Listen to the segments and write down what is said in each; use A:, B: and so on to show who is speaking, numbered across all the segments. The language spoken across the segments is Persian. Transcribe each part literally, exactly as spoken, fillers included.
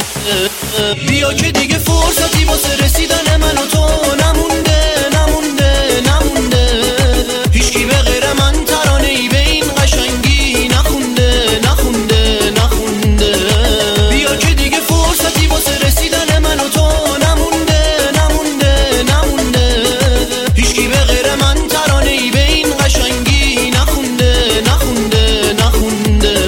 A: بیا که دیگه فرصتی واسه رسیدن من و تو نمونده نمونده نمونده. هیچکی به غیر من ترانه‌ای به این قشنگی نخونده نخونده نخونده. بیا که دیگه فرصتی واسه رسیدن من و تو نمونده نمونده نمونده. هیچکی به غیر من ترانه‌ای به این قشنگی نخونده نخونده نخونده.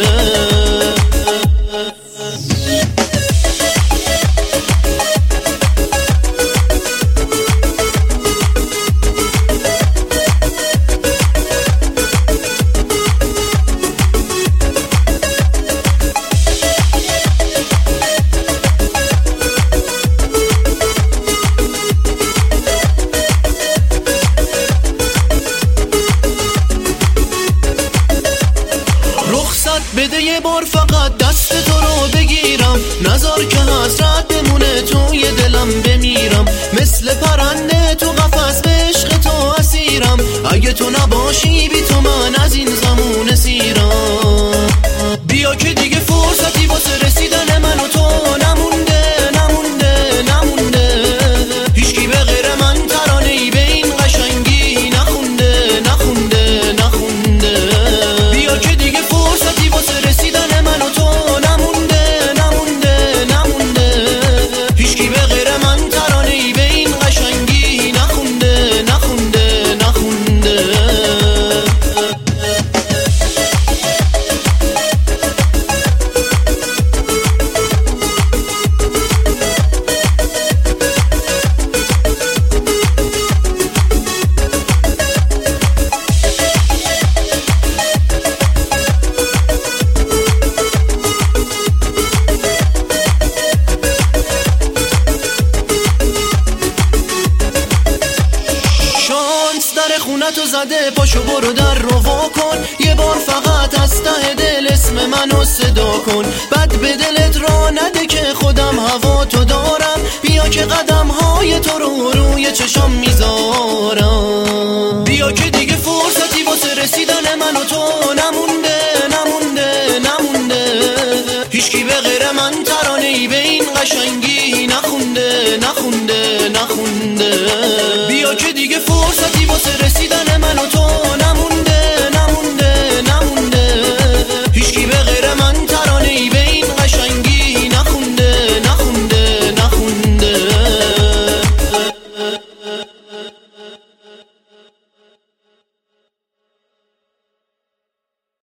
A: بده یه بار فقط دست تو رو بگیرم، نذار که حسرت بمونه توی دلم بمیرم. مثل پرنده تو قفس به عشق تو اسیرم، اگه تو نباشی بی تو من از این زمون سیرم. بیا که دیگه فرصتی واسه رسیدن من و تو نمونده نمونده نمونده. هیچکی به غیر من ترانه‌ای به این قشنگی نخونده نخونده نخونده. بیا که دیگه فرصتی واسه رسیدن من و تو نمونده نمونده نمونده. هیچکی به غیر من ترانه‌ای به این قشنگی نخونده نخونده نخونده. خونتو زده پاشو برو در رو وا کن، یه بار فقط از ته دل اسم منو صدا کن. بد به دلت را نده که خودم هوا تو دارم، بیا که قدم های تو رو روی چشام میذارم. بیا که دیگه فرصتی واسه رسیدن من و تو نمونده نمونده نمونده. هیچکی به غیر من ترانه‌ای به این قشنگی